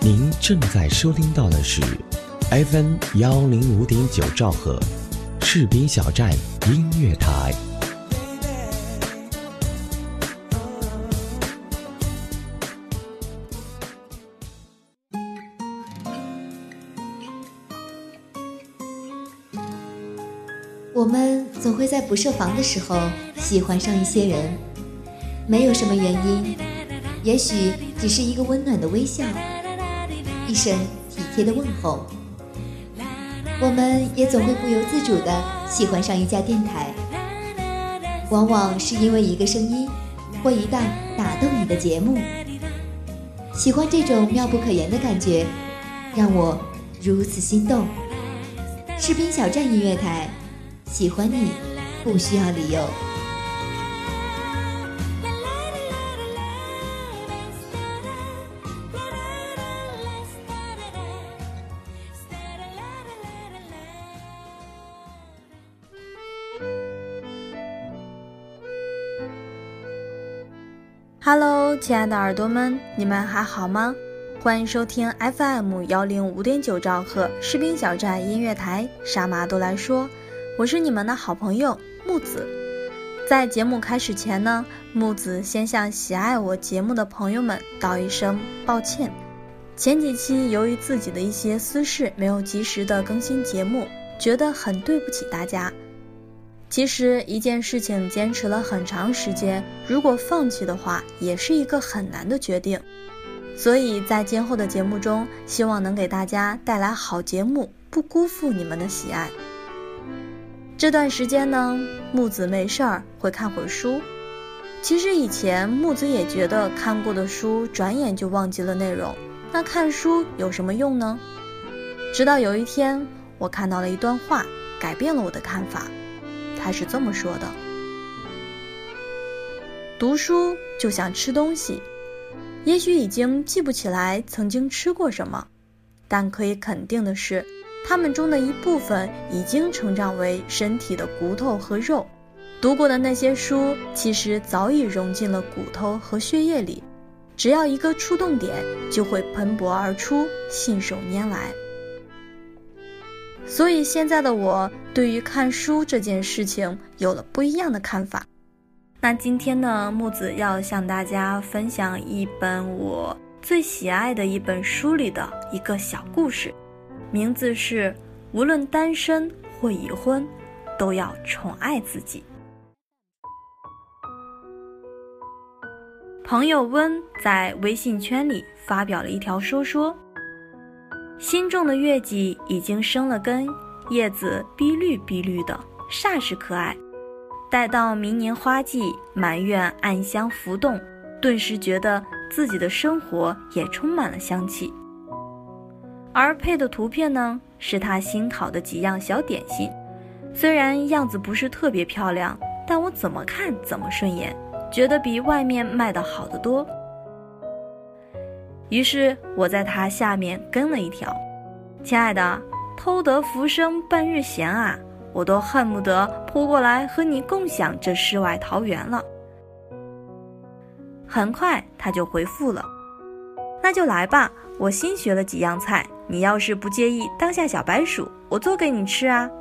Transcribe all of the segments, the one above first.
您正在收听到的是 FM 105.9兆赫士兵小站音乐台。 我们总会在不设防的时候喜欢上一些人，没有什么原因，也许只是一个温暖的微笑，一声体贴的问候。我们也总会不由自主地喜欢上一家电台，往往是因为一个声音或一档打动你的节目。喜欢这种妙不可言的感觉，让我如此心动。士兵小站音乐台，喜欢你不需要理由。 Hello， 亲爱的耳朵们，你们还好吗？欢迎收听 FM 105.9兆赫士兵小站音乐台，啥嘛都来说，我是你们的好朋友木子。在节目开始前呢，木子先向喜爱我节目的朋友们道一声抱歉。前几期由于自己的一些私事没有及时的更新节目，觉得很对不起大家。其实一件事情坚持了很长时间，如果放弃的话，也是一个很难的决定。所以在今后的节目中，希望能给大家带来好节目，不辜负你们的喜爱。这段时间呢，木子没事儿会看会儿书。其实以前木子也觉得看过的书转眼就忘记了内容，那看书有什么用呢？直到有一天，我看到了一段话，改变了我的看法。他是这么说的：读书就像吃东西，也许已经记不起来曾经吃过什么，但可以肯定的是，它们中的一部分已经成长为身体的骨头和肉。读过的那些书其实早已融进了骨头和血液里，只要一个触动点就会喷薄而出，信手拈来。所以现在的我对于看书这件事情有了不一样的看法。那今天呢，木子要向大家分享一本我最喜爱的一本书里的一个小故事，名字是无论单身或已婚，都要宠爱自己。朋友温在微信圈里发表了一条说，新种的月季已经生了根，叶子碧绿碧绿的，煞是可爱。待到明年花季，满院暗香浮动，顿时觉得自己的生活也充满了香气。而配的图片呢，是他新烤的几样小点心，虽然样子不是特别漂亮，但我怎么看怎么顺眼，觉得比外面卖的好得多。于是我在他下面跟了一条：亲爱的，偷得浮生半日闲啊，我都恨不得扑过来和你共享这世外桃源了。很快他就回复了：那就来吧，我新学了几样菜，你要是不介意当下小白鼠，我做给你吃啊。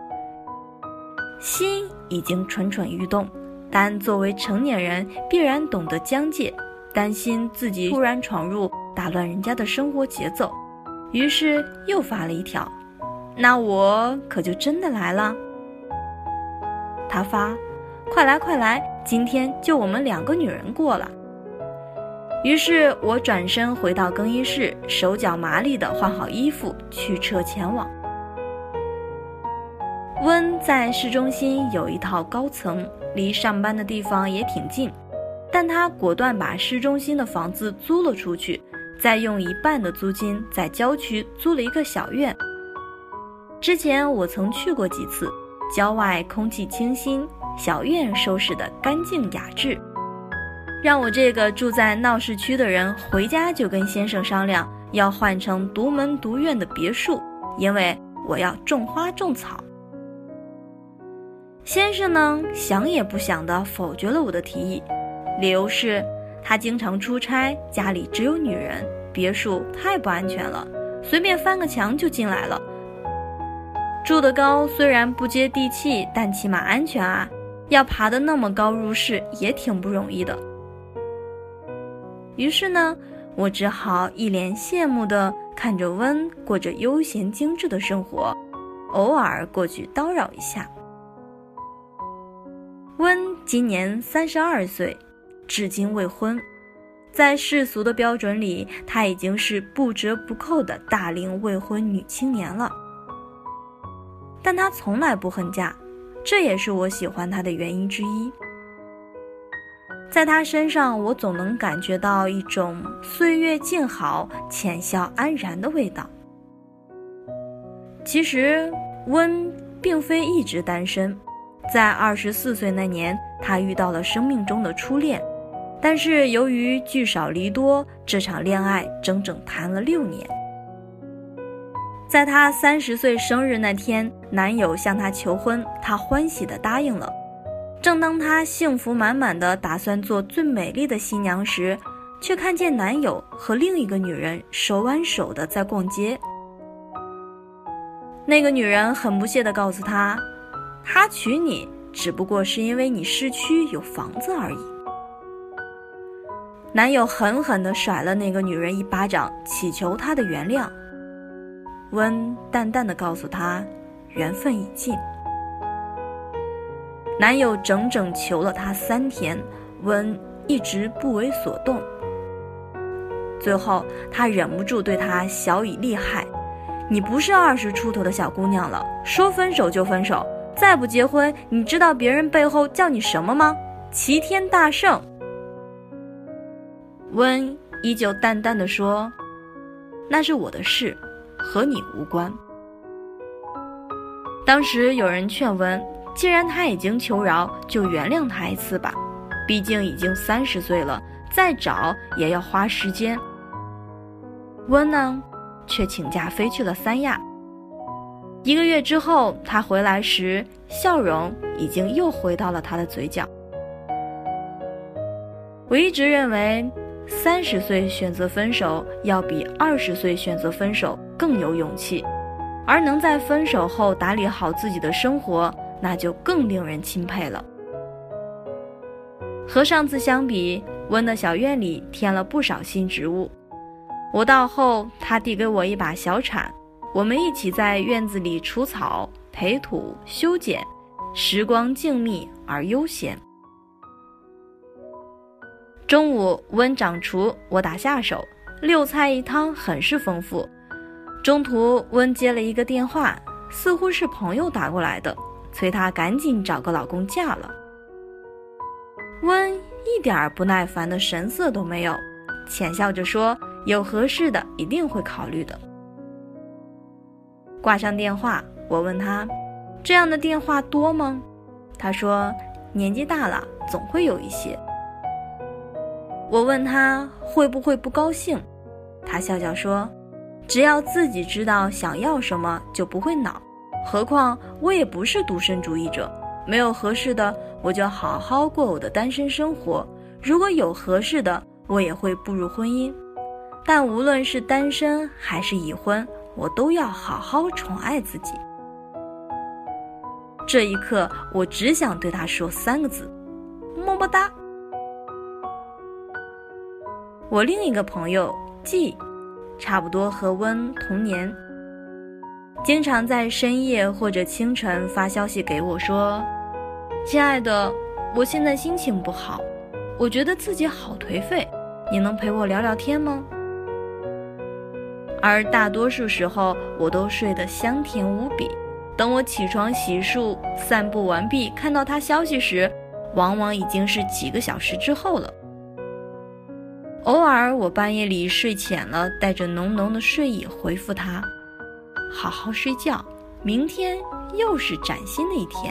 心已经蠢蠢欲动，但作为成年人必然懂得疆界，担心自己突然闯入打乱人家的生活节奏，于是又发了一条：那我可就真的来了。他发：快来快来，今天就我们2个女人过了。于是我转身回到更衣室，手脚麻利地换好衣服，驱车前往。温在市中心有一套高层，离上班的地方也挺近，但他果断把市中心的房子租了出去，再用1半的租金在郊区租了一个小院。之前我曾去过几次，郊外空气清新，小院收拾得干净雅致，让我这个住在闹市区的人回家就跟先生商量要换成独门独院的别墅，因为我要种花种草。先生呢，想也不想地否决了我的提议，理由是他经常出差，家里只有女人， 别墅太不安全了，随便翻个墙就进来了。住得高虽然不接地气，但起码安全啊，要爬得那么高入室也挺不容易的。于是呢，我只好一脸羡慕地看着温过着悠闲精致的生活，偶尔过去叨扰一下。温今年32岁，至今未婚，在世俗的标准里，她已经是不折不扣的大龄未婚女青年了。但她从来不恨嫁，这也是我喜欢她的原因之一。在她身上，我总能感觉到一种岁月静好、浅笑安然的味道。其实，温并非一直单身，在24岁那年，她遇到了生命中的初恋，但是由于聚少离多，这场恋爱整整谈了6年。在她30岁生日那天，男友向她求婚，她欢喜地答应了。正当她幸福满满的打算做最美丽的新娘时，却看见男友和另一个女人手挽手的在逛街。那个女人很不屑地告诉她，他娶你只不过是因为你市区有房子而已。男友狠狠地甩了那个女人一巴掌，祈求她的原谅。温淡淡地告诉她，缘分已尽。男友整整求了她3天，温一直不为所动。最后他忍不住对她小以厉害，你不是20出头的小姑娘了，说分手就分手，再不结婚，你知道别人背后叫你什么吗？齐天大圣。温依旧淡淡地说，那是我的事，和你无关。当时有人劝温，既然他已经求饶，就原谅他一次吧，毕竟已经30岁了，再找也要花时间。温呢，却请假飞去了三亚。1个月之后，他回来时，笑容已经又回到了他的嘴角。我一直认为30岁选择分手要比20岁选择分手更有勇气，而能在分手后打理好自己的生活，那就更令人钦佩了。和上次相比，温的小院里添了不少新植物。我到后，他递给我一把小铲，我们一起在院子里除草、培土、修剪，时光静谧而悠闲。中午温掌厨，我打下手，6菜1汤很是丰富。中途温接了一个电话，似乎是朋友打过来的，催她赶紧找个老公嫁了。温一点不耐烦的神色都没有，浅笑着说，有合适的一定会考虑的。挂上电话，我问他，这样的电话多吗？他说，年纪大了，总会有一些。我问他会不会不高兴，他笑笑说，只要自己知道想要什么就不会恼，何况我也不是独身主义者，没有合适的我就好好过我的单身生活，如果有合适的我也会步入婚姻，但无论是单身还是已婚，我都要好好宠爱自己。这一刻我只想对他说3个字，么么哒。我另一个朋友季，差不多和温同年，经常在深夜或者清晨发消息给我说，亲爱的，我现在心情不好，我觉得自己好颓废，你能陪我聊聊天吗？而大多数时候我都睡得香甜无比，等我起床洗漱散步完毕，看到他消息时，往往已经是几个小时之后了。偶尔我半夜里睡浅了，带着浓浓的睡意回复他，好好睡觉，明天又是崭新的一天。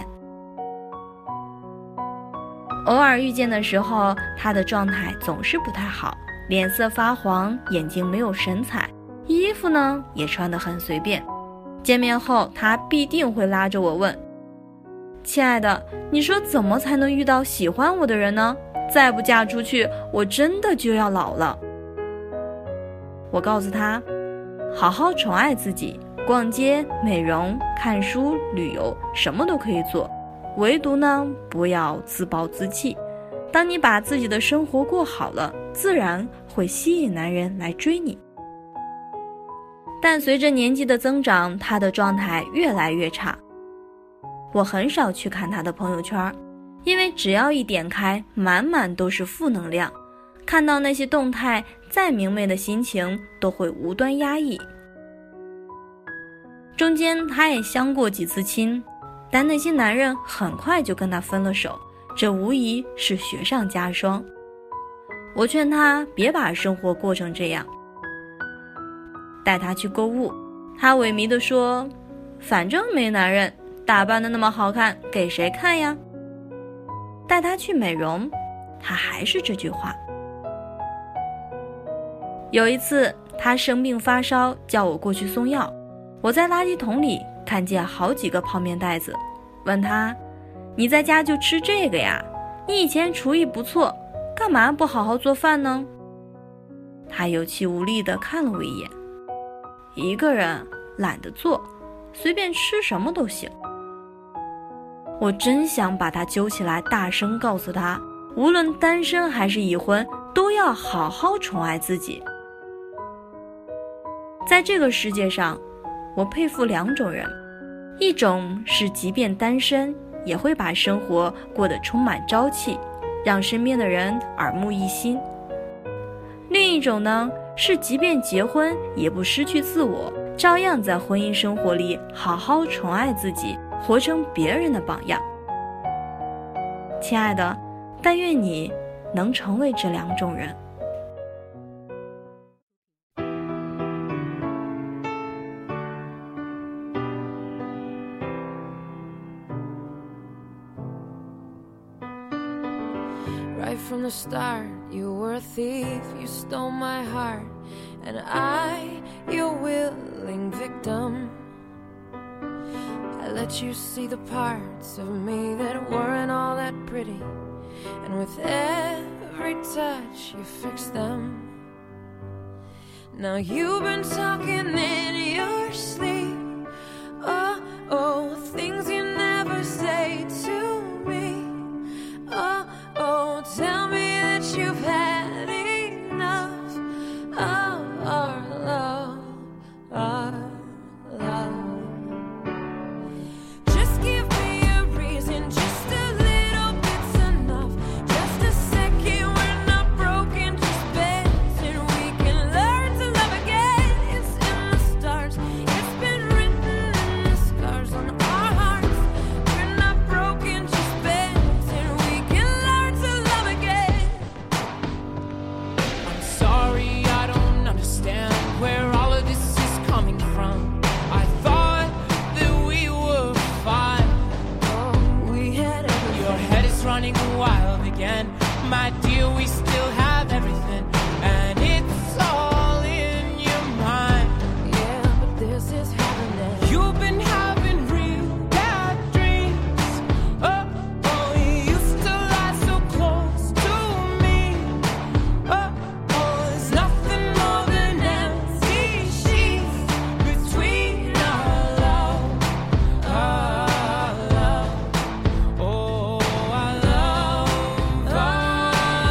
偶尔遇见的时候，他的状态总是不太好，脸色发黄，眼睛没有神采，衣服呢也穿得很随便。见面后他必定会拉着我问，亲爱的，你说怎么才能遇到喜欢我的人呢？再不嫁出去，我真的就要老了。 我告诉他，好好宠爱自己，逛街、美容、看书、旅游，什么都可以做，唯独呢，不要自暴自弃。当你把自己的生活过好了，自然会吸引男人来追你。但随着年纪的增长，他的状态越来越差。我很少去看他的朋友圈，因为只要一点开，满满都是负能量，看到那些动态，再明媚的心情都会无端压抑。中间他也相过几次亲，但那些男人很快就跟他分了手，这无疑是雪上加霜。我劝他别把生活过成这样，带他去购物，他萎靡地说，反正没男人，打扮得那么好看，给谁看呀？带他去美容，他还是这句话。有一次他生病发烧，叫我过去送药，我在垃圾桶里看见好几个泡面袋子，问他，你在家就吃这个呀？你以前厨艺不错，干嘛不好好做饭呢？他有气无力地看了我一眼，一个人懒得做，随便吃什么都行。我真想把他揪起来，大声告诉他，无论单身还是已婚，都要好好宠爱自己。在这个世界上，我佩服两种人，一种是即便单身，也会把生活过得充满朝气，让身边的人耳目一新。另一种呢，是即便结婚，也不失去自我，照样在婚姻生活里好好宠爱自己，活成别人的榜样。亲爱的，但愿你能成为这两种人。 Right from the start, you were a thief, you stole my heart, and I, your willing victim. I let you see the parts of me that weren't all that pretty, and with every touch you fixed them. Now you've been talking in your sleep, oh, oh, things you never say to me, oh, oh, tell me that you've had enough of our love, our love. Just give me a reason, just a little bit's enough. Just a second, we're not broken, just bends, and we can learn to love again. It's in the stars, it's been written in the scars on our hearts. We're not broken, just bends, and we can learn to love again. I'm sorry, I don't understand where all of this is coming from. I thought that we were fine. Oh, we had everything. Your head is running wild again. My dear, we still have everything, and it's all in your mind. Yeah, but this is happening. You've been having real bad dreams. Oh, oh, you used to lie so close to me. Oh, oh, there's nothing more than empty sheets between our love, our love. Oh, our love, our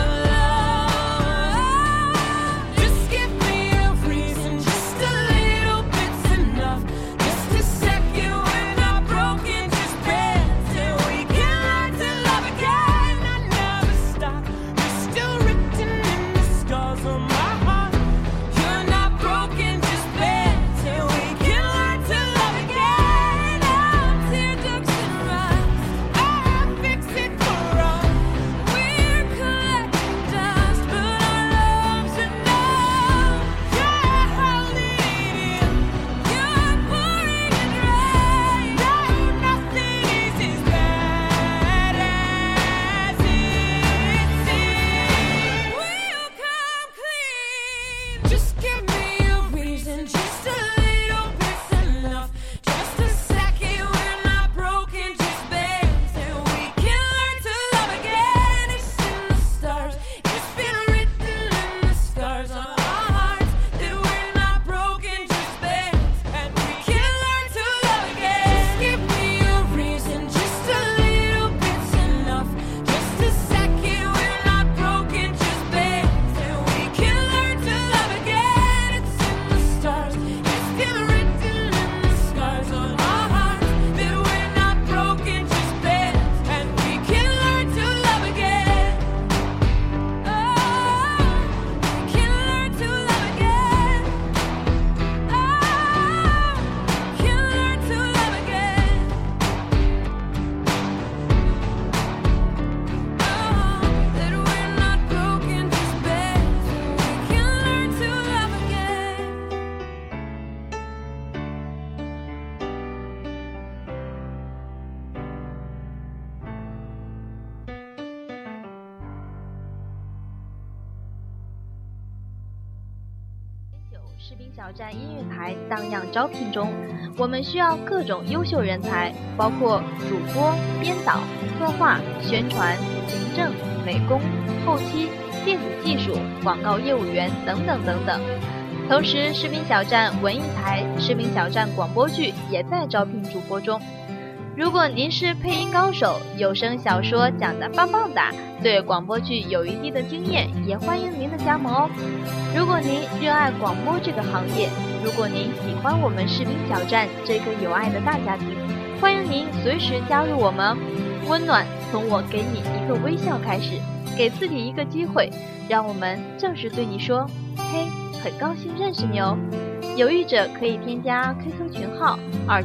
士兵小站音乐台荡漾招聘中，我们需要各种优秀人才，包括主播、编导、策划、宣传、行政、美工、后期、电子技术、广告业务员等等等等。同时，士兵小站文艺台、士兵小站广播剧也在招聘主播中。如果您是配音高手，有声小说讲得棒棒的，对广播剧有一定的经验，也欢迎您的加盟哦。如果您热爱广播这个行业，如果您喜欢我们士兵小站这个有爱的大家庭，欢迎您随时加入我们。温暖从我给你一个微笑开始，给自己一个机会，让我们正式对你说，嘿，很高兴认识你哦。有意者可以添加 QQ 群号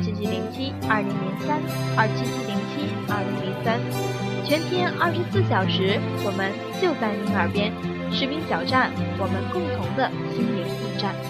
27707-2003，27707-2003，全天24小时，我们就在您耳边。士兵小站，我们共同的心灵驿站。